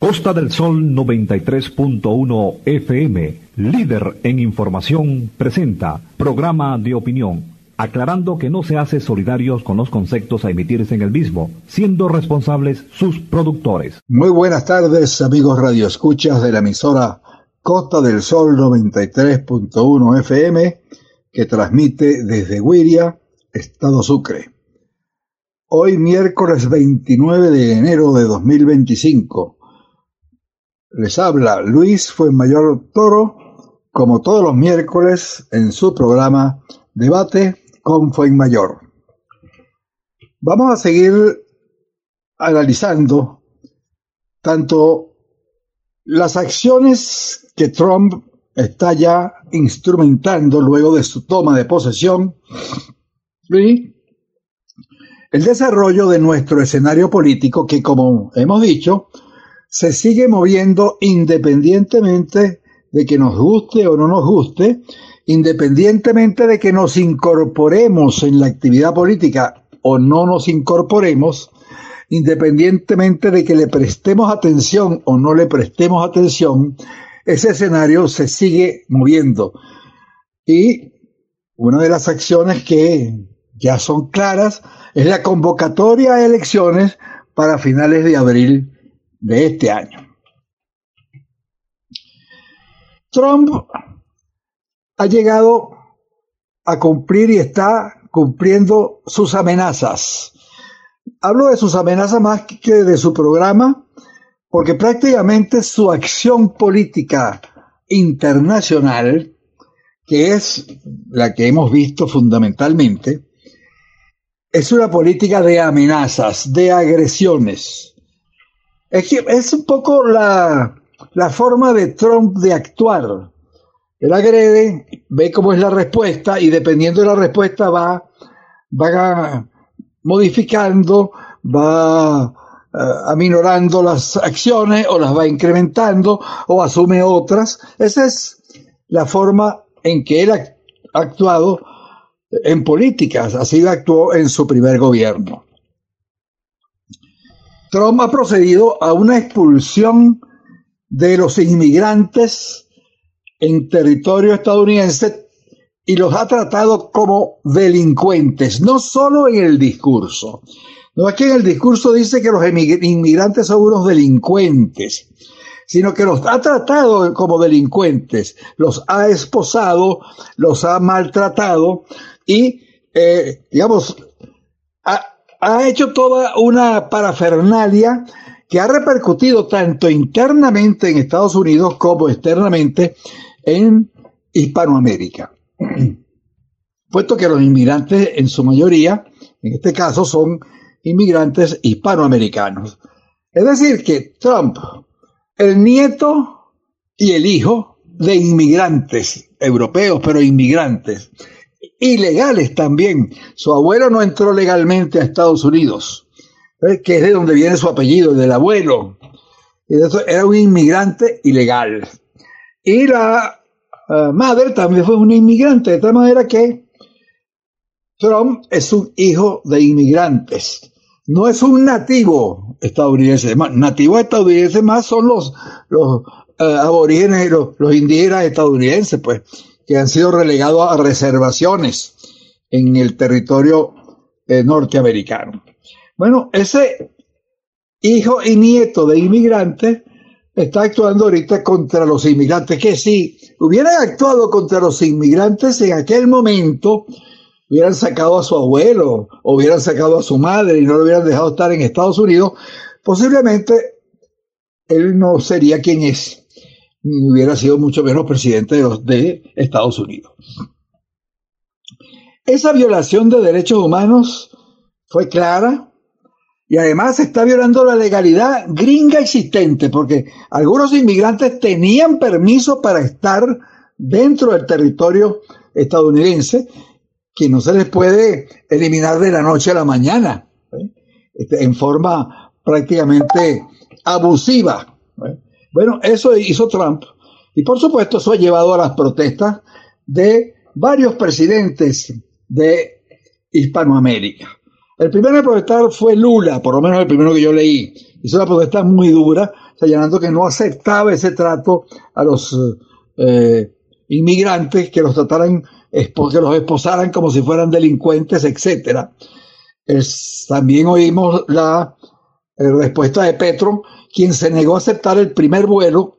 Costa del Sol 93.1 FM, líder en información, presenta programa de opinión, aclarando que no se hace solidarios con los conceptos a emitirse en el mismo, siendo responsables sus productores. Muy buenas tardes, amigos radioescuchas de la emisora Costa del Sol 93.1 FM, que transmite desde Güiria, Estado Sucre. Hoy miércoles 29 de enero de 2025. Les habla Luis Fuenmayor Toro, como todos los miércoles en su programa Debate con Fuenmayor. Vamos a seguir analizando tanto las acciones que Trump está ya instrumentando luego de su toma de posesión y el desarrollo de nuestro escenario político que, como hemos dicho, se sigue moviendo independientemente de que nos guste o no nos guste, independientemente de que nos incorporemos en la actividad política o no nos incorporemos, independientemente de que le prestemos atención o no le prestemos atención, ese escenario se sigue moviendo. Y una de las acciones que ya son claras es la convocatoria a elecciones para finales de abril de este año. Trump ha llegado a cumplir y está cumpliendo sus amenazas. Hablo de sus amenazas más que de su programa, porque prácticamente su acción política internacional, que es la que hemos visto fundamentalmente, es una política de amenazas, de agresiones. Es un poco la forma de Trump de actuar. Él agrede, ve cómo es la respuesta y dependiendo de la respuesta va modificando, va aminorando las acciones o las va incrementando o asume otras. Esa es la forma en que él ha actuado en políticas, así actuó en su primer gobierno. Trump ha procedido a una expulsión de los inmigrantes en territorio estadounidense y los ha tratado como delincuentes, no solo en el discurso. No es que en el discurso dice que los inmigrantes son unos delincuentes, sino que los ha tratado como delincuentes, los ha esposado, los ha maltratado y, ha hecho toda una parafernalia que ha repercutido tanto internamente en Estados Unidos como externamente en Hispanoamérica. Puesto que los inmigrantes en su mayoría, en este caso, son inmigrantes hispanoamericanos. Es decir, que Trump, el nieto y el hijo de inmigrantes europeos, pero inmigrantes ilegales también. Su abuelo no entró legalmente a Estados Unidos, que es de donde viene su apellido, del abuelo. Era un inmigrante ilegal. Y la madre también fue una inmigrante, de tal manera que Trump es un hijo de inmigrantes. No es un nativo estadounidense. Nativos estadounidenses más son los aborígenes, los indígenas estadounidenses, pues, que han sido relegados a reservaciones en el territorio norteamericano. Bueno, ese hijo y nieto de inmigrantes está actuando ahorita contra los inmigrantes, que si hubieran actuado contra los inmigrantes en aquel momento, hubieran sacado a su abuelo o hubieran sacado a su madre y no lo hubieran dejado estar en Estados Unidos, posiblemente él no sería quien es. Hubiera sido mucho menos presidente de Estados Unidos. Esa violación de derechos humanos fue clara y además se está violando la legalidad gringa existente porque algunos inmigrantes tenían permiso para estar dentro del territorio estadounidense que no se les puede eliminar de la noche a la mañana, en forma prácticamente abusiva. Bueno, eso hizo Trump y por supuesto eso ha llevado a las protestas de varios presidentes de Hispanoamérica. El primero en protestar fue Lula, por lo menos el primero que yo leí. Hizo una protesta muy dura señalando que no aceptaba ese trato a los inmigrantes, que los trataran, que los esposaran como si fueran delincuentes, etcétera. También oímos la respuesta de Petro, quien se negó a aceptar el primer vuelo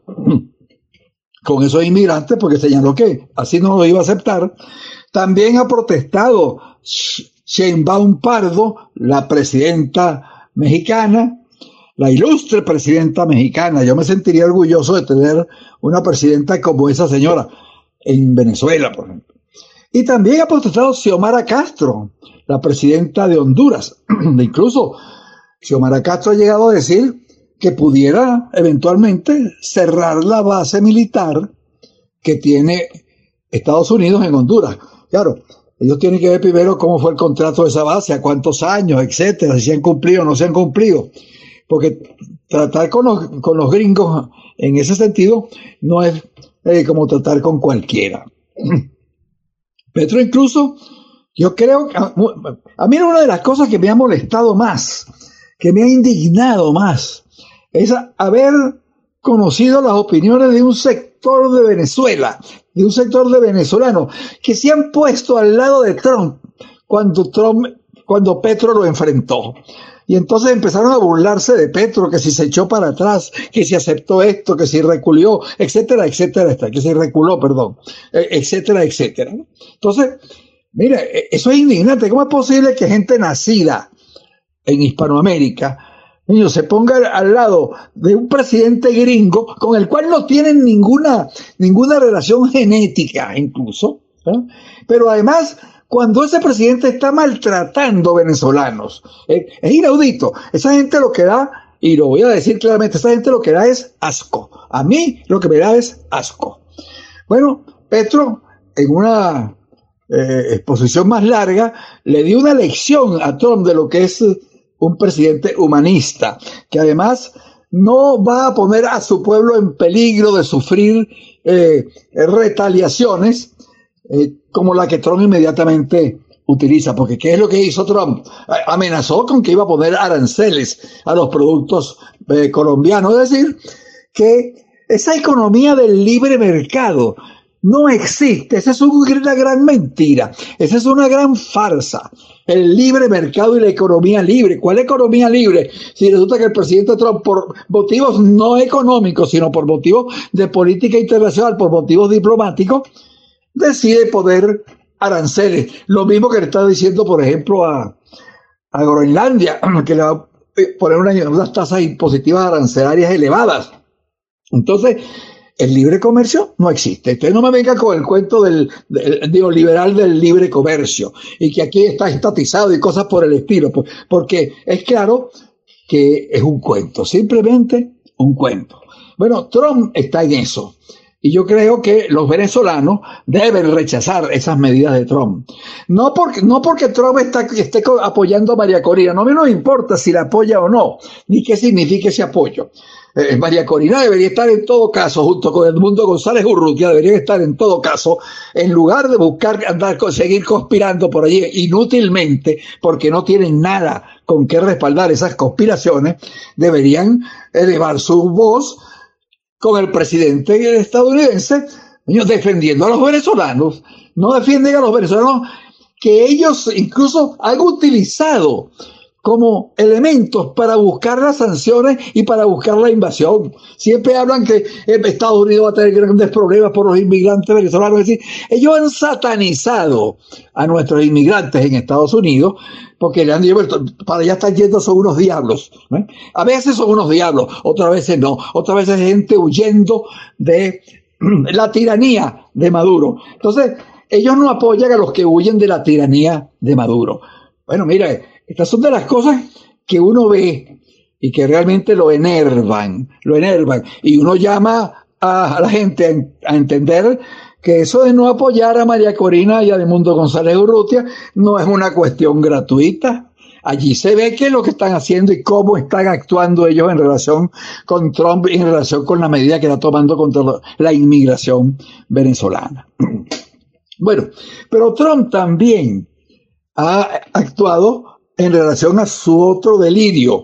con esos inmigrantes porque señaló que así no lo iba a aceptar. También ha protestado Sheinbaum Pardo, la presidenta mexicana, la ilustre presidenta mexicana. Yo me sentiría orgulloso de tener una presidenta como esa señora en Venezuela, por ejemplo. Y también ha protestado Xiomara Castro, la presidenta de Honduras. Incluso Xiomara Castro ha llegado a decir que pudiera eventualmente cerrar la base militar que tiene Estados Unidos en Honduras. Claro, ellos tienen que ver primero cómo fue el contrato de esa base, a cuántos años, etcétera, si se han cumplido o no se han cumplido. Porque tratar con los gringos en ese sentido no es como tratar con cualquiera. Petro incluso, yo creo que a mí una de las cosas que me ha molestado más, que me ha indignado más, es haber conocido las opiniones de un sector de Venezuela, de un sector de venezolanos, que se han puesto al lado de Trump cuando Petro lo enfrentó. Y entonces empezaron a burlarse de Petro, que si se echó para atrás, que si aceptó esto, que si reculó, etcétera, etcétera, que si reculó, perdón, etcétera, etcétera. Entonces, mire, eso es indignante. ¿Cómo es posible que gente nacida en Hispanoamérica, niños, se ponga al lado de un presidente gringo con el cual no tienen ninguna relación genética incluso, ¿eh? Pero además, cuando ese presidente está maltratando venezolanos, es inaudito. Esa gente lo que da, y lo voy a decir claramente, esa gente lo que da es asco. A mí lo que me da es asco. Bueno, Petro, en una exposición más larga, le dio una lección a Trump de lo que es un presidente humanista, que además no va a poner a su pueblo en peligro de sufrir retaliaciones como la que Trump inmediatamente utiliza, porque ¿qué es lo que hizo Trump? Amenazó con que iba a poner aranceles a los productos colombianos, es decir, que esa economía del libre mercado no existe. Esa es una gran mentira, esa es una gran farsa. El libre mercado y la economía libre. ¿Cuál economía libre? Si resulta que el presidente Trump, por motivos no económicos, sino por motivos de política internacional, por motivos diplomáticos, decide poner aranceles. Lo mismo que le está diciendo, por ejemplo, a Groenlandia, que le va a poner unas tasas impositivas arancelarias elevadas. Entonces, el libre comercio no existe. Entonces no me venga con el cuento del neoliberal del libre comercio y que aquí está estatizado y cosas por el estilo, porque es claro que es un cuento, simplemente un cuento. Bueno, Trump está en eso. Y yo creo que los venezolanos deben rechazar esas medidas de Trump. No porque Trump esté apoyando a María Corina. No, a mí no me importa si la apoya o no, ni qué significa ese apoyo. María Corina debería estar en todo caso, junto con Edmundo González Urrutia, debería estar en todo caso, en lugar de buscar seguir conspirando por allí inútilmente, porque no tienen nada con qué respaldar esas conspiraciones, deberían elevar su voz con el presidente estadounidense, defendiendo a los venezolanos. No defienden a los venezolanos que ellos incluso han utilizado como elementos para buscar las sanciones y para buscar la invasión. Siempre hablan que Estados Unidos va a tener grandes problemas por los inmigrantes venezolanos. Es decir, ellos han satanizado a nuestros inmigrantes en Estados Unidos porque le han dicho, para allá están yendo, son unos diablos. ¿Eh? A veces son unos diablos, otras veces no. Otras veces gente huyendo de la tiranía de Maduro. Entonces, ellos no apoyan a los que huyen de la tiranía de Maduro. Bueno, mire, estas son de las cosas que uno ve y que realmente lo enervan. Y uno llama a la gente a entender que eso de no apoyar a María Corina y a Edmundo González Urrutia no es una cuestión gratuita. Allí se ve qué es lo que están haciendo y cómo están actuando ellos en relación con Trump y en relación con la medida que está tomando contra la inmigración venezolana. Bueno, pero Trump también ha actuado en relación a su otro delirio,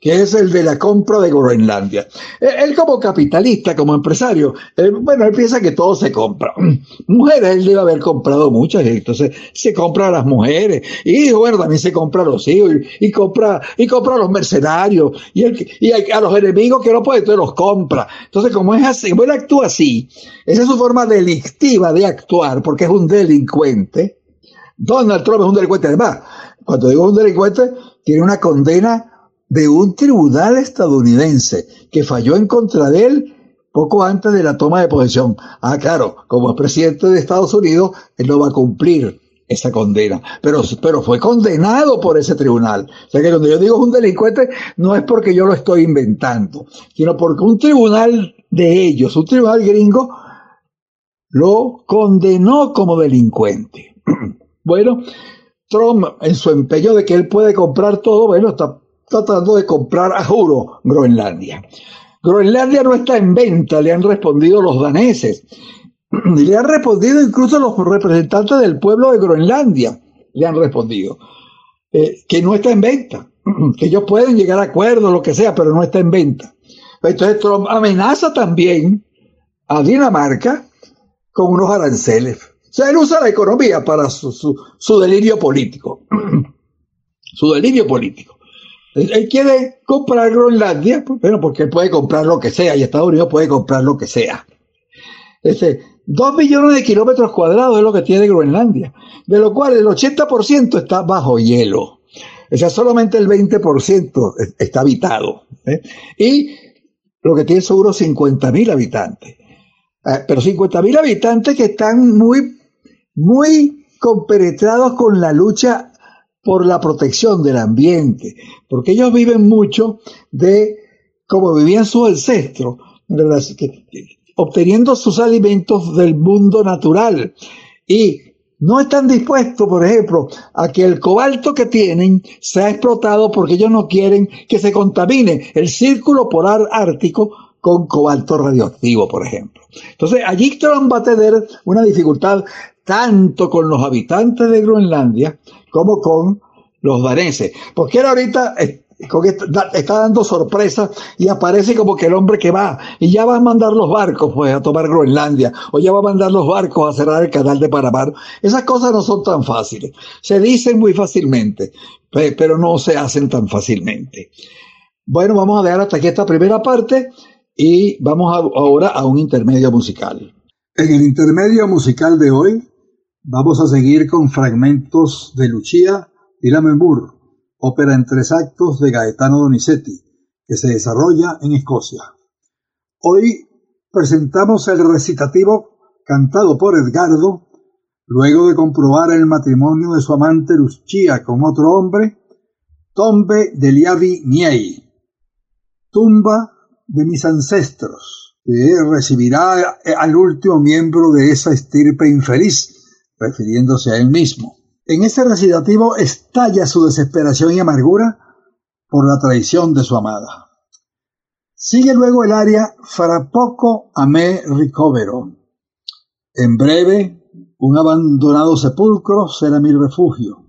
que es el de la compra de Groenlandia. Él como capitalista, como empresario, él piensa que todo se compra. Mujeres, él debe haber comprado muchas, entonces se compra a las mujeres, y bueno, también se compra a los hijos, y compra a los mercenarios, y a los enemigos que no puede, entonces los compra. Entonces, como es así, como él actúa así, esa es su forma delictiva de actuar, porque es un delincuente. Donald Trump es un delincuente. Además, cuando digo un delincuente, tiene una condena de un tribunal estadounidense que falló en contra de él poco antes de la toma de posesión. Claro, como es presidente de Estados Unidos, él no va a cumplir esa condena, pero fue condenado por ese tribunal. O sea que cuando yo digo un delincuente, no es porque yo lo estoy inventando, sino porque un tribunal de ellos, un tribunal gringo, lo condenó como delincuente. Bueno, Trump, en su empeño de que él puede comprar todo, está tratando de comprar a juro Groenlandia. Groenlandia no está en venta, le han respondido los daneses. Le han respondido incluso los representantes del pueblo de Groenlandia. Le han respondido que no está en venta, que ellos pueden llegar a acuerdos, lo que sea, pero no está en venta. Entonces Trump amenaza también a Dinamarca con unos aranceles. O sea, él usa la economía para su delirio político. Su delirio político. Él quiere comprar Groenlandia, porque él puede comprar lo que sea, y Estados Unidos puede comprar lo que sea. 2 millones de kilómetros cuadrados es lo que tiene Groenlandia, de lo cual el 80% está bajo hielo. O sea, solamente el 20% está habitado. Y lo que tiene seguro 50.000 habitantes. Pero 50.000 habitantes que están muy compenetrados con la lucha por la protección del ambiente, porque ellos viven mucho de como vivían sus ancestros, obteniendo sus alimentos del mundo natural, y no están dispuestos, por ejemplo, a que el cobalto que tienen sea explotado, porque ellos no quieren que se contamine el círculo polar ártico con cobalto radioactivo, por ejemplo. Entonces, allí Trump va a tener una dificultad tanto con los habitantes de Groenlandia como con los daneses. Porque él ahorita está dando sorpresa y aparece como que el hombre que va, y ya va a mandar los barcos a tomar Groenlandia, o ya va a mandar los barcos a cerrar el canal de Panamá. Esas cosas no son tan fáciles. Se dicen muy fácilmente, pero no se hacen tan fácilmente. Bueno, vamos a dejar hasta aquí esta primera parte y vamos ahora a un intermedio musical. En el intermedio musical de hoy vamos a seguir con fragmentos de Lucia y Lammermoor, ópera en 3 actos de Gaetano Donizetti, que se desarrolla en Escocia. Hoy presentamos el recitativo cantado por Edgardo, luego de comprobar el matrimonio de su amante Lucia con otro hombre, Tombe degli miei, tumba de mis ancestros, que recibirá al último miembro de esa estirpe infeliz, refiriéndose a él mismo. En este recitativo estalla su desesperación y amargura por la traición de su amada. Sigue luego el aria Fra poco a me ricovero. En breve, un abandonado sepulcro será mi refugio.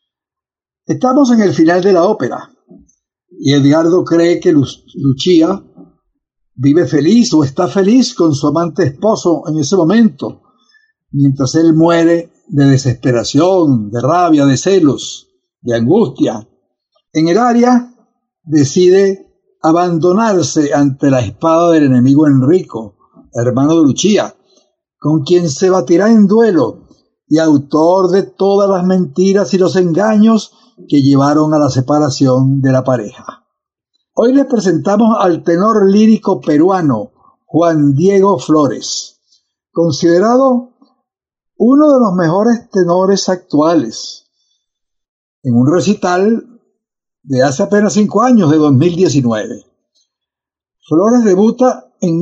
Estamos en el final de la ópera, y Edgardo cree que Lucia vive feliz o está feliz con su amante esposo en ese momento, mientras él muere de desesperación, de rabia, de celos, de angustia. En el aria decide abandonarse ante la espada del enemigo Enrico, hermano de Lucia, con quien se batirá en duelo y autor de todas las mentiras y los engaños que llevaron a la separación de la pareja. Hoy les presentamos al tenor lírico peruano Juan Diego Flores, considerado uno de los mejores tenores actuales, en un recital de hace apenas 5 años, de 2019. Flores debuta en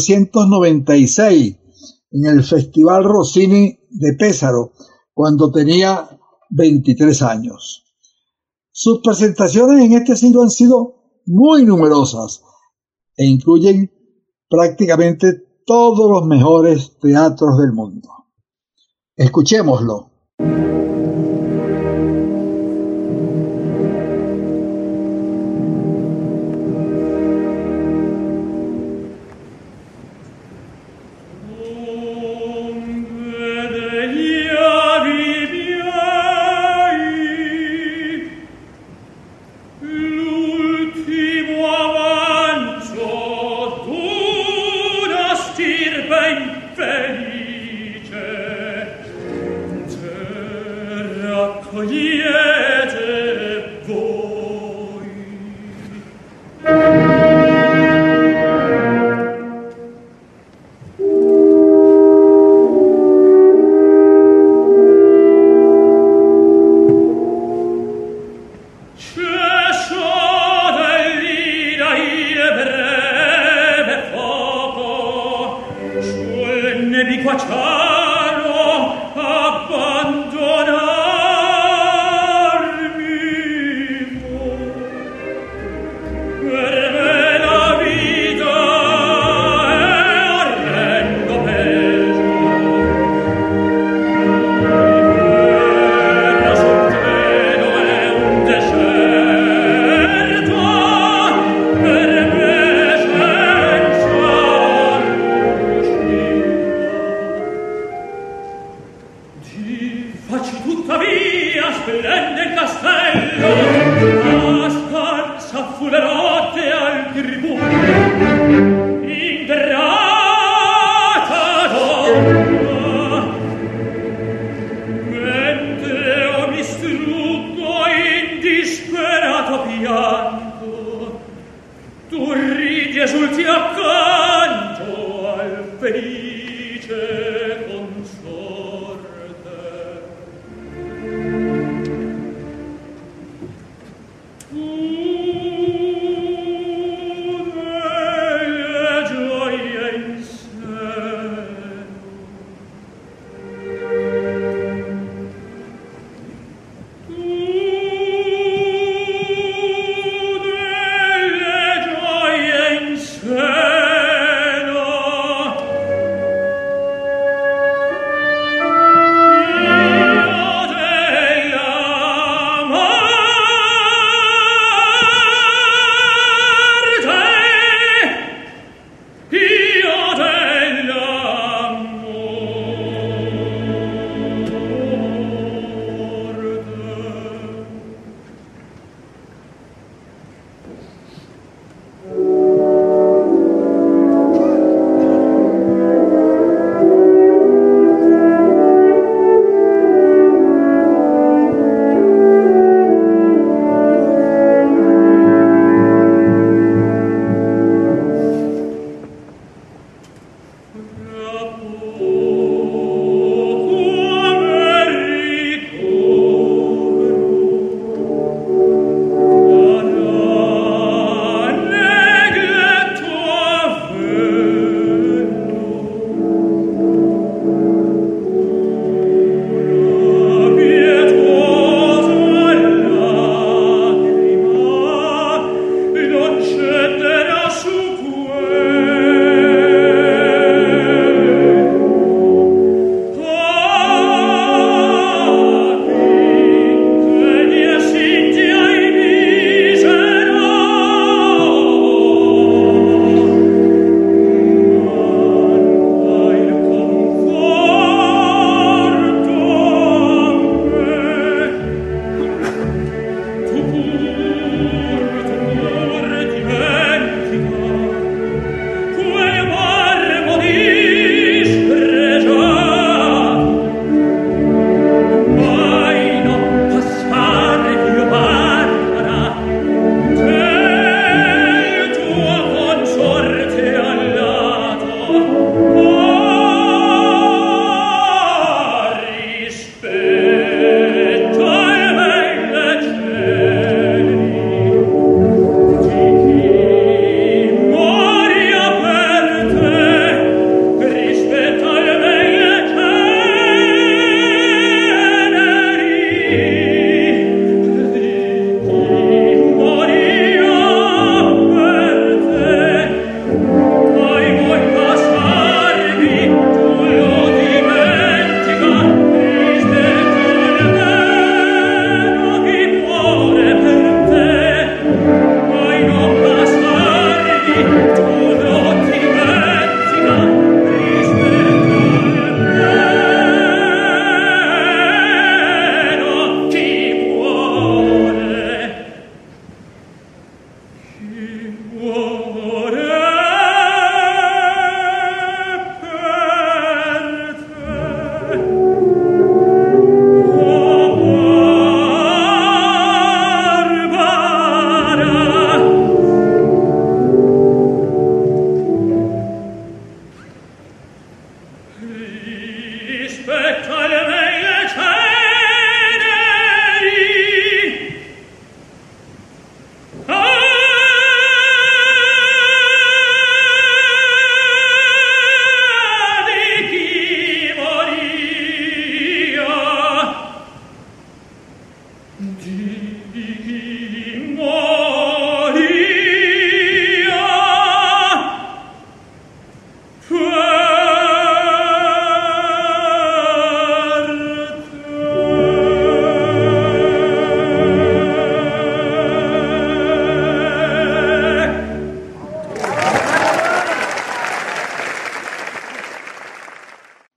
1996 en el Festival Rossini de Pesaro, cuando tenía 23 años. Sus presentaciones en este siglo han sido muy numerosas e incluyen prácticamente todos los mejores teatros del mundo. Escuchémoslo.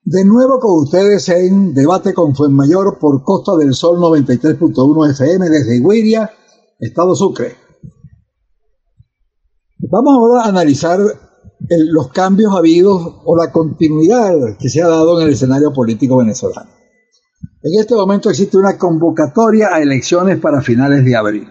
De nuevo con ustedes en Debate con Fuenmayor por Costa del Sol 93.1 FM desde Iguiria, Estado Sucre. Vamos ahora a analizar los cambios habidos o la continuidad que se ha dado en el escenario político venezolano. En este momento existe una convocatoria a elecciones para finales de abril.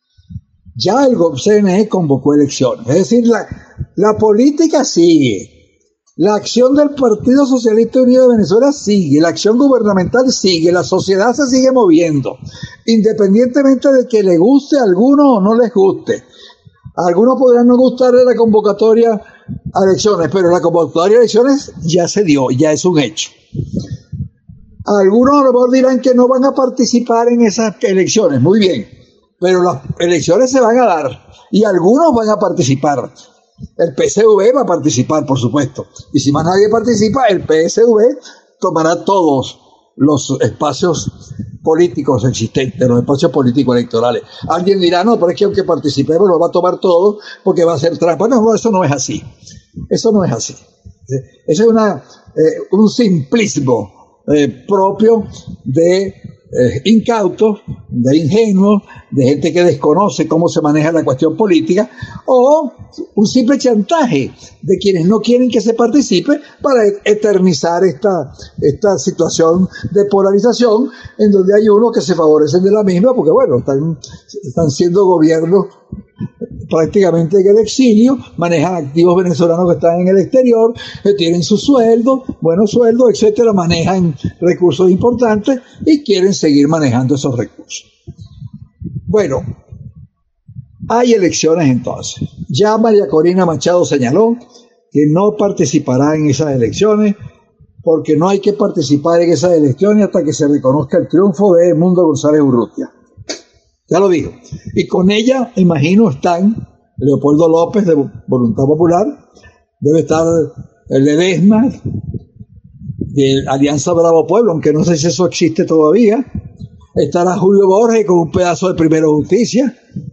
Ya el CNE convocó elecciones, es decir, la política sigue. La acción del Partido Socialista Unido de Venezuela sigue, la acción gubernamental sigue, la sociedad se sigue moviendo, independientemente de que le guste a alguno o no les guste. A algunos podrán no gustarle la convocatoria a elecciones, pero la convocatoria a elecciones ya se dio, ya es un hecho. Algunos a lo mejor dirán que no van a participar en esas elecciones, muy bien, pero las elecciones se van a dar y algunos van a participar. El PSV va a participar, por supuesto. Y si más nadie participa, el PSV tomará todos los espacios políticos existentes, los espacios políticos electorales. Alguien dirá, no, pero es que aunque participemos lo va a tomar todo porque va a ser trampa. No, eso no es así. Eso no es así. Eso es un simplismo propio de incautos, de ingenuos, de gente que desconoce cómo se maneja la cuestión política, o un simple chantaje de quienes no quieren que se participe para eternizar esta situación de polarización en donde hay unos que se favorecen de la misma porque bueno, están siendo gobiernos prácticamente en el exilio, manejan activos venezolanos que están en el exterior, que tienen su sueldo, buenos sueldos, etcétera, manejan recursos importantes y quieren seguir manejando esos recursos. Bueno, hay elecciones entonces. Ya María Corina Machado señaló que no participará en esas elecciones porque no hay que participar en esas elecciones hasta que se reconozca el triunfo de Edmundo González Urrutia. Ya lo dijo. Y con ella, imagino, están Leopoldo López de Voluntad Popular, debe estar el Ledesma, de Alianza Bravo Pueblo, aunque no sé si eso existe todavía. Estará Julio Borges con un pedazo de Primero Justicia.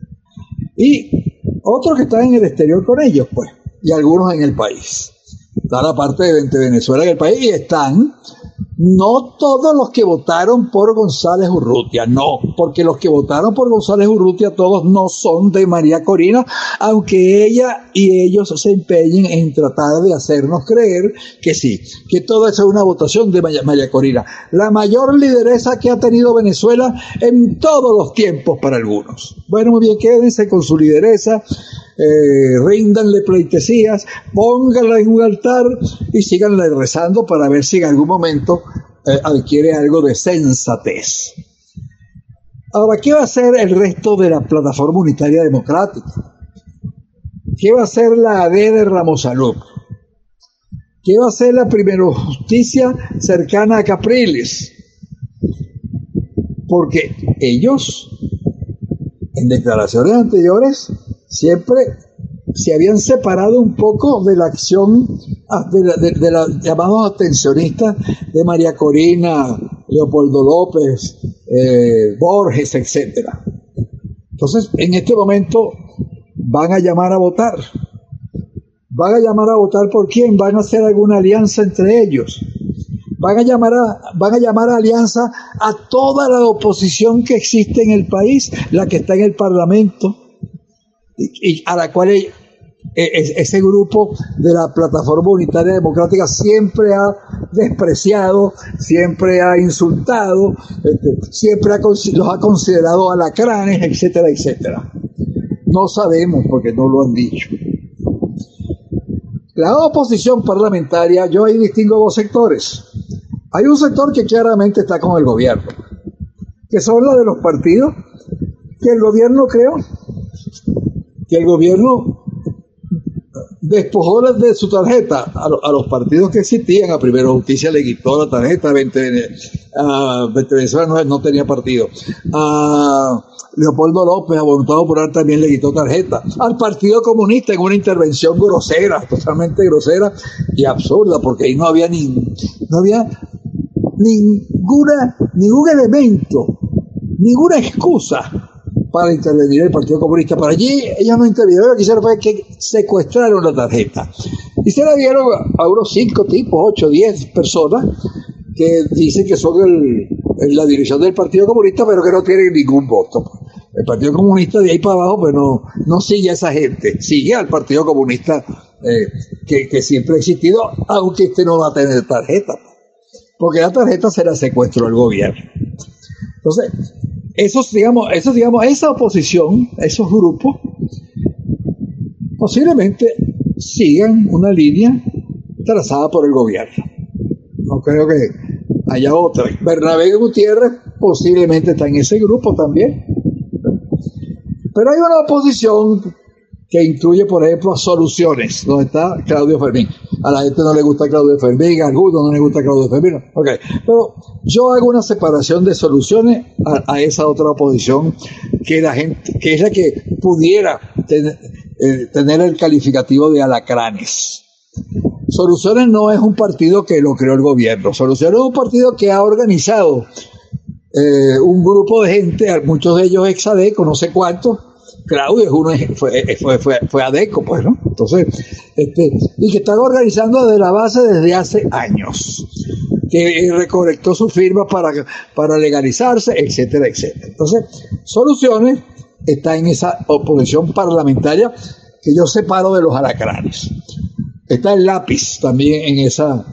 Y otros que están en el exterior con ellos, pues. Y algunos en el país. Está la parte de Venezuela en el país y están no todos los que votaron por González Urrutia, no, porque los que votaron por González Urrutia todos no son de María Corina, aunque ella y ellos se empeñen en tratar de hacernos creer que sí, que toda esa es una votación de María Corina, la mayor lideresa que ha tenido Venezuela en todos los tiempos para algunos. Bueno, muy bien, quédense con su lideresa, ríndanle pleitesías, pónganla en un altar y síganle rezando para ver si en algún momento adquiere algo de sensatez. Ahora, ¿qué va a hacer el resto de la Plataforma Unitaria Democrática? ¿Qué va a hacer la AD de Ramos Salud? ¿Qué va a hacer la Primero Justicia cercana a Capriles? Porque ellos, en declaraciones anteriores, siempre se habían separado un poco de la acción de la llamados abstencionistas de María Corina, Leopoldo López, Borges, etcétera. Entonces, en este momento van a llamar a votar. ¿Van a llamar a votar por quién? ¿Van a hacer alguna alianza entre ellos? Van a llamar a alianza a toda la oposición que existe en el país, la que está en el Parlamento, y a la cual ese grupo de la Plataforma Unitaria Democrática siempre ha despreciado, siempre ha insultado, siempre los ha considerado alacranes, etcétera, etcétera. No sabemos porque no lo han dicho. La oposición parlamentaria, yo ahí distingo dos sectores. Hay un sector que claramente está con el gobierno, que son los de los partidos que el gobierno creó, que el gobierno despojó de su tarjeta a los partidos que existían. A Primero Justicia le quitó la tarjeta, Venezuela no tenía partido. A Leopoldo López, a Voluntad Popular, también le quitó tarjeta. Al Partido Comunista en una intervención grosera, totalmente grosera y absurda, porque ahí no había ningún elemento, ninguna excusa para intervenir el Partido Comunista. Para allí ellos no intervinieron, lo que hicieron fue que secuestraron la tarjeta. Y se la dieron a unos 5 tipos, 8, 10 personas que dicen que son la dirección del Partido Comunista, pero que no tienen ningún voto. El Partido Comunista de ahí para abajo pues no sigue a esa gente, sigue al Partido Comunista que siempre ha existido, aunque este no va a tener tarjeta, porque la tarjeta se la secuestró el gobierno. Entonces, esa oposición, esos grupos, posiblemente sigan una línea trazada por el gobierno. No creo que haya otra. Bernabé Gutiérrez posiblemente está en ese grupo también. Pero hay una oposición que incluye, por ejemplo, a Soluciones, donde está Claudio Fermín. A la gente no le gusta Claudio Fermín, a algunos no le gusta Claudio Fermín. Okay. Pero yo hago una separación de Soluciones a esa otra oposición que es la que pudiera tener el calificativo de alacranes. Soluciones no es un partido que lo creó el gobierno. Soluciones es un partido que ha organizado un grupo de gente, muchos de ellos ex-ADECO, no sé cuántos. Claudio fue ADECO, pues, ¿no? Entonces, y que están organizando desde la base desde hace años, que recolectó sus firmas para legalizarse, etcétera, etcétera. Entonces, Soluciones está en esa oposición parlamentaria que yo separo de los alacranes. Está el Lápiz también en esa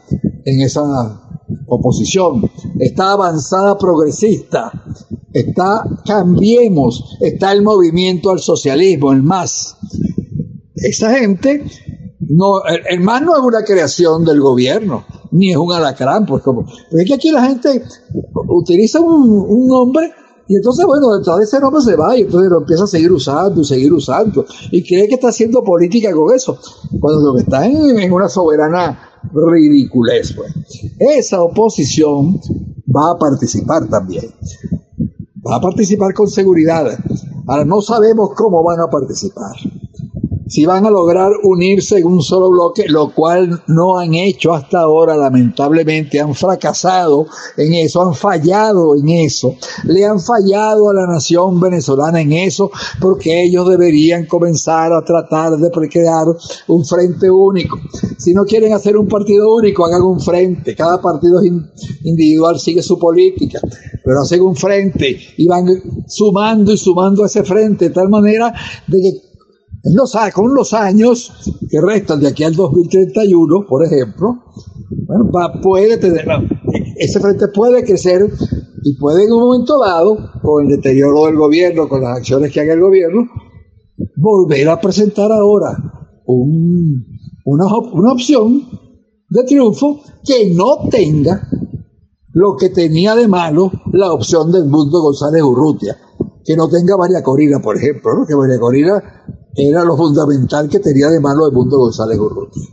oposición. Está Avanzada Progresista, está Cambiemos, está el Movimiento al Socialismo, el MAS. Esa gente, el MAS no es una creación del gobierno, ni es un alacrán, porque es que aquí la gente utiliza un nombre y entonces, bueno, detrás de ese nombre se va y entonces lo empieza a seguir usando y cree que está haciendo política con eso, cuando lo que está en una soberana ridiculez, pues. Esa oposición va a participar también. Va a participar con seguridad. Ahora no sabemos cómo van a participar. Si van a lograr unirse en un solo bloque, lo cual no han hecho hasta ahora, lamentablemente, han fracasado en eso, han fallado en eso, le han fallado a la nación venezolana en eso, porque ellos deberían comenzar a tratar de crear un frente único. Si no quieren hacer un partido único, hagan un frente, cada partido individual sigue su política, pero hacen un frente y van sumando a ese frente, de tal manera de que con los años que restan de aquí al 2031, por ejemplo, bueno, ese frente puede crecer y puede en un momento dado, con el deterioro del gobierno, con las acciones que haga el gobierno, volver a presentar ahora una opción de triunfo que no tenga lo que tenía de malo la opción de Edmundo González Urrutia, que no tenga María Corina, por ejemplo, ¿no? Que María Corina era lo fundamental que tenía de mano Edmundo González Urrutia.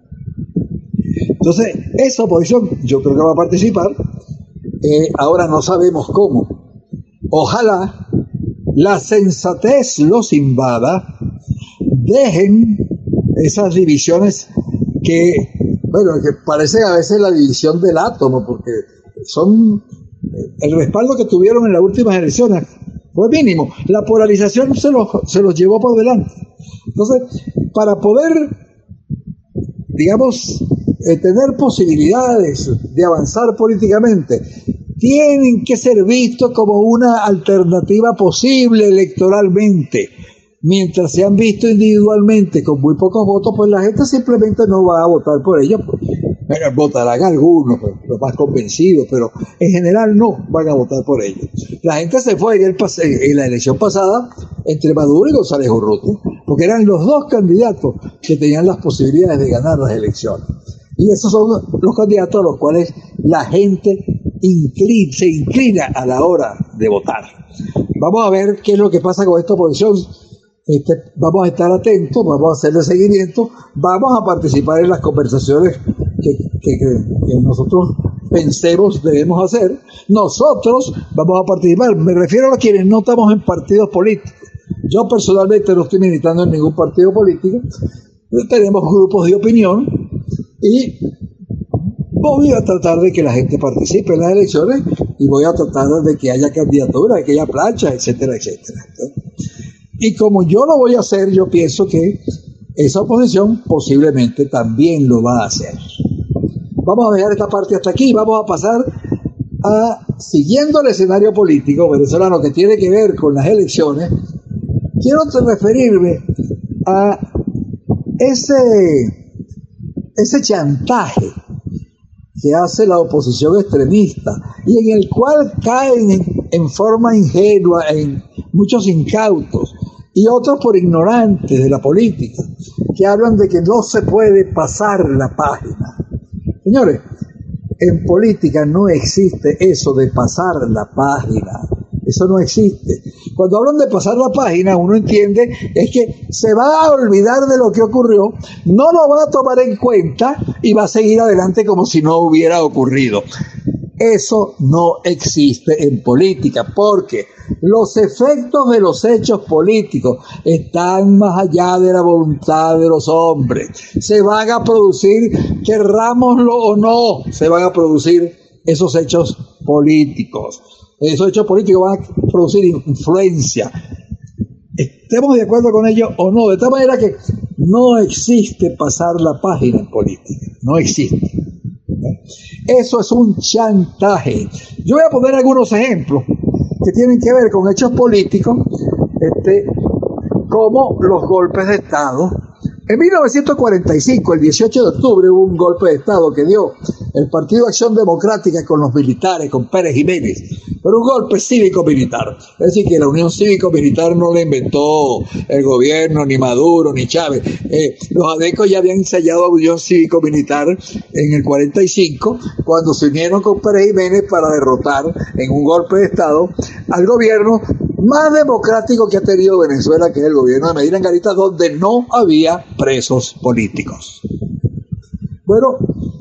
Entonces, esa oposición yo creo que va a participar. Ahora no sabemos cómo. Ojalá la sensatez los invada, dejen esas divisiones que parecen a veces la división del átomo, porque son el respaldo que tuvieron en las últimas elecciones fue mínimo. La polarización se los llevó por delante. Entonces, para poder, digamos, tener posibilidades de avanzar políticamente, tienen que ser vistos como una alternativa posible electoralmente. Mientras se han visto individualmente con muy pocos votos, pues la gente simplemente no va a votar por ellos. Votarán algunos, los más convencidos, pero en general no van a votar por ellos. La gente se fue en la elección pasada entre Maduro y González Urrutia, porque eran los dos candidatos que tenían las posibilidades de ganar las elecciones. Y esos son los candidatos a los cuales la gente se inclina a la hora de votar. Vamos a ver qué es lo que pasa con esta oposición. Vamos a estar atentos, vamos a hacerle seguimiento, vamos a participar en las conversaciones que nosotros pensemos debemos hacer. Nosotros vamos a participar, me refiero a quienes no estamos en partidos políticos. Yo personalmente no estoy militando en ningún partido político, tenemos grupos de opinión y voy a tratar de que la gente participe en las elecciones y voy a tratar de que haya candidatura, de que haya plancha, etcétera, etcétera. Y como yo lo voy a hacer, yo pienso que esa oposición posiblemente también lo va a hacer. Vamos a dejar esta parte hasta aquí, vamos a pasar siguiendo el escenario político venezolano que tiene que ver con las elecciones. Quiero referirme a ese chantaje que hace la oposición extremista y en el cual caen en forma ingenua en muchos incautos y otros por ignorantes de la política, que hablan de que no se puede pasar la página. Señores, en política no existe eso de pasar la página. Eso no existe. Cuando hablan de pasar la página, uno entiende es que se va a olvidar de lo que ocurrió, no lo va a tomar en cuenta y va a seguir adelante como si no hubiera ocurrido. Eso no existe en política, porque los efectos de los hechos políticos están más allá de la voluntad de los hombres. Se van a producir, querrámoslo o no, se van a producir esos hechos políticos. Esos hechos políticos van a producir influencia. Estemos de acuerdo con ello o no, de tal manera que no existe pasar la página en política. No existe. Eso es un chantaje. Yo voy a poner algunos ejemplos que tienen que ver con hechos políticos, como los golpes de Estado. En 1945, el 18 de octubre, hubo un golpe de Estado que dio el Partido Acción Democrática con los militares, con Pérez Jiménez, pero un golpe cívico-militar. Es decir, que la unión cívico-militar no la inventó el gobierno, ni Maduro, ni Chávez. Los adecos ya habían ensayado la unión cívico-militar en el 45, cuando se unieron con Pérez Jiménez para derrotar en un golpe de Estado al gobierno más democrático que ha tenido Venezuela, que es el gobierno de Medina Angarita, donde no había presos políticos. Bueno,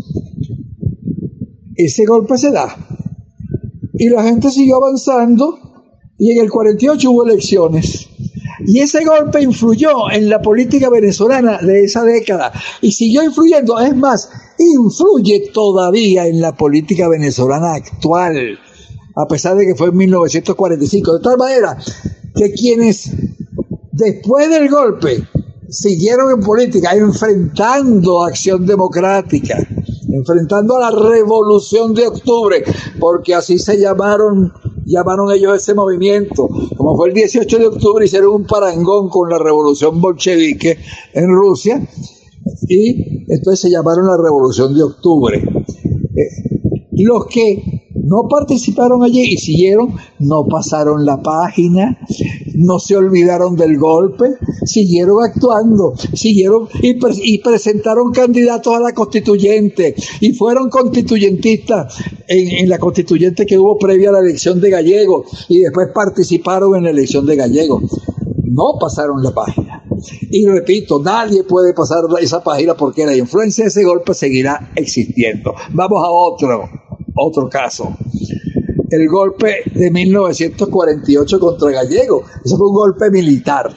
ese golpe se da y la gente siguió avanzando y en el 48 hubo elecciones y ese golpe influyó en la política venezolana de esa década y siguió influyendo, es más, influye todavía en la política venezolana actual, a pesar de que fue en 1945, de tal manera que quienes después del golpe siguieron en política enfrentando a Acción Democrática, enfrentando a la Revolución de Octubre, porque así se llamaron ellos ese movimiento. Como fue el 18 de octubre, hicieron un parangón con la Revolución Bolchevique en Rusia, y entonces se llamaron la Revolución de Octubre. Los que no participaron allí y siguieron, no pasaron la página, no se olvidaron del golpe, siguieron actuando, siguieron y presentaron candidatos a la constituyente y fueron constituyentistas en la constituyente que hubo previa a la elección de Gallego y después participaron en la elección de Gallego. No pasaron la página. Y repito, nadie puede pasar esa página porque la influencia de ese golpe seguirá existiendo. Vamos a otro caso. El golpe de 1948 contra Gallego. Eso fue un golpe militar.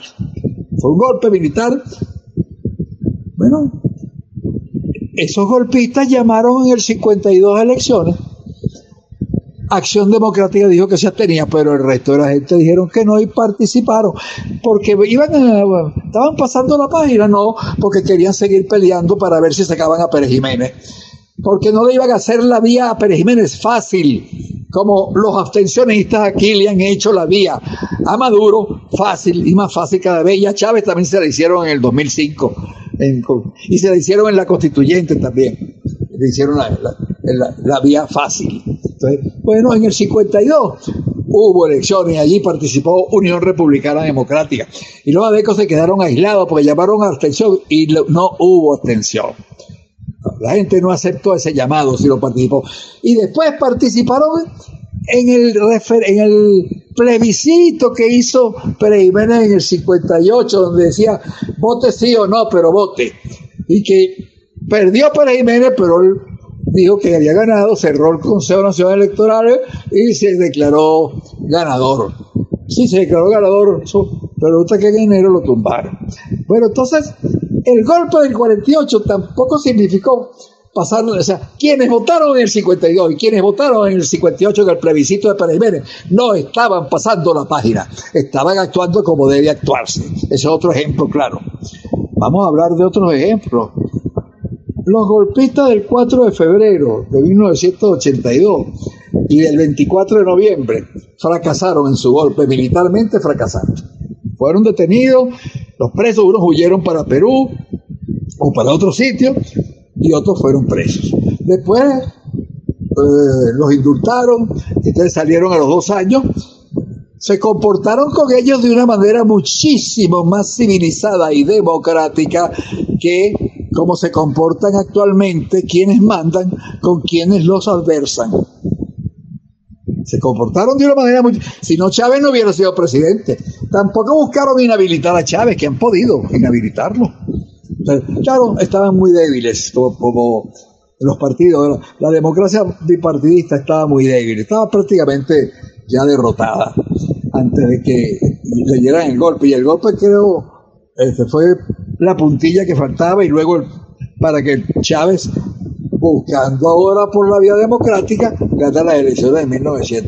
Bueno, esos golpistas llamaron en el 52 elecciones. Acción Democrática dijo que se abstenía, pero el resto de la gente dijeron que no y participaron. Porque estaban pasando la página, no, porque querían seguir peleando para ver si sacaban a Pérez Jiménez. Porque no le iban a hacer la vía a Pérez Jiménez fácil, como los abstencionistas aquí le han hecho la vía a Maduro fácil y más fácil cada vez. Y a Chávez también se la hicieron en el 2005 y se la hicieron en la constituyente también. Le hicieron la vía fácil. Entonces, bueno, en el 52 hubo elecciones, allí participó Unión Republicana Democrática y los adecos se quedaron aislados porque llamaron a abstención y no hubo abstención. La gente no aceptó ese llamado, si lo participó. Y después participaron en el plebiscito que hizo Pérez Jiménez en el 58, donde decía, vote sí o no, pero vote. Y que perdió Pérez Jiménez, pero él dijo que había ganado, cerró el Consejo Nacional Electoral y se declaró ganador. Sí, se declaró ganador, pero hasta que en enero lo tumbaron. Bueno, entonces, el golpe del 48 tampoco significó pasaron, o sea, quienes votaron en el 52 y quienes votaron en el 58 en el plebiscito de Pérez Jiménez no estaban pasando la página, estaban actuando como debe actuarse. Ese es otro ejemplo claro. Vamos a hablar de otros ejemplos. Los golpistas del 4 de febrero de 1982 y del 24 de noviembre fracasaron en su golpe, militarmente fracasaron. Fueron detenidos, los presos, unos huyeron para Perú o para otro sitio y otros fueron presos. Después los indultaron, entonces salieron a los 2 años. Se comportaron con ellos de una manera muchísimo más civilizada y democrática que como se comportan actualmente quienes mandan con quienes los adversan. Se comportaron de una manera muy... Si no, Chávez no hubiera sido presidente. Tampoco buscaron inhabilitar a Chávez, que han podido inhabilitarlo. Pero, claro, estaban muy débiles como los partidos. La democracia bipartidista estaba muy débil, estaba prácticamente ya derrotada antes de que le dieran el golpe. Y el golpe, creo, fue la puntilla que faltaba, y luego para que Chávez, buscando ahora por la vía democrática, gana las elecciones de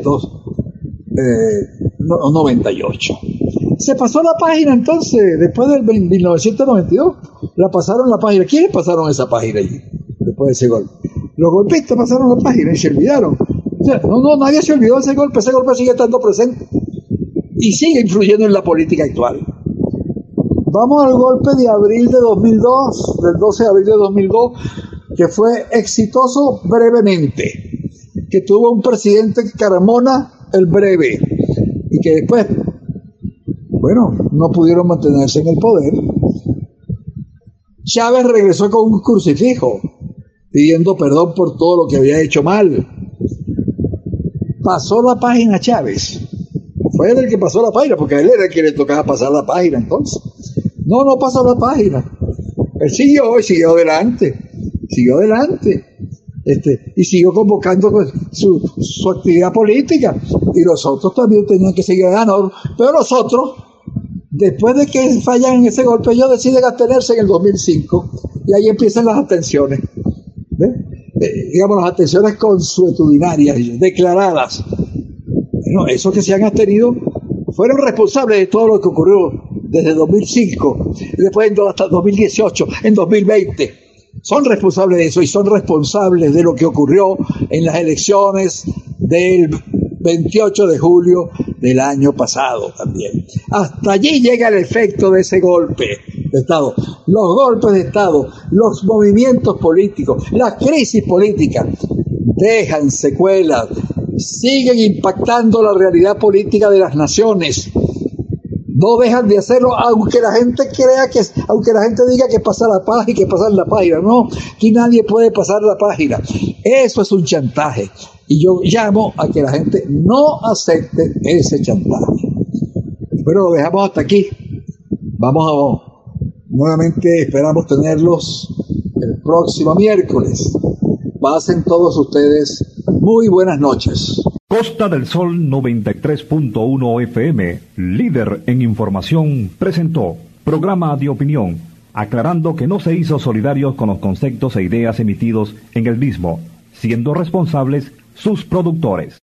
1998. Se pasó la página entonces, después del 1992, la pasaron la página. ¿Quiénes pasaron esa página allí? Después de ese golpe. Los golpistas pasaron la página y se olvidaron. O sea, nadie se olvidó de ese golpe sigue estando presente y sigue influyendo en la política actual. Vamos al golpe de abril de 2002, del 12 de abril de 2002, que fue exitoso brevemente, que tuvo un presidente Carmona el Breve, y que después, bueno, no pudieron mantenerse en el poder. Chávez regresó con un crucifijo, pidiendo perdón por todo lo que había hecho mal. Pasó la página Chávez. Fue él el que pasó la página, porque a él era el que le tocaba pasar la página entonces. No pasó la página. Él siguió adelante. Y siguió convocando su actividad política. Y los otros también tenían que seguir ganando. Pero los otros, después de que fallan en ese golpe, ellos deciden abstenerse en el 2005. Y ahí empiezan las abstenciones. Digamos, las abstenciones consuetudinarias, declaradas. Bueno, esos que se han abstenido fueron responsables de todo lo que ocurrió desde 2005, y después hasta 2018, en 2020. Son responsables de eso, y son responsables de lo que ocurrió en las elecciones del 28 de julio del año pasado también. Hasta allí llega el efecto de ese golpe de Estado. Los golpes de Estado, los movimientos políticos, las crisis políticas dejan secuelas, siguen impactando la realidad política de las naciones. No dejan de hacerlo, aunque la gente diga que pasa la página y que pasar la página. No, aquí nadie puede pasar la página. Eso es un chantaje. Y yo llamo a que la gente no acepte ese chantaje. Pero lo dejamos hasta aquí. Nuevamente esperamos tenerlos el próximo miércoles. Pasen todos ustedes muy buenas noches. Costa del Sol 93.1 FM, líder en información, presentó programa de opinión, aclarando que no se hizo solidarios con los conceptos e ideas emitidos en el mismo, siendo responsables sus productores.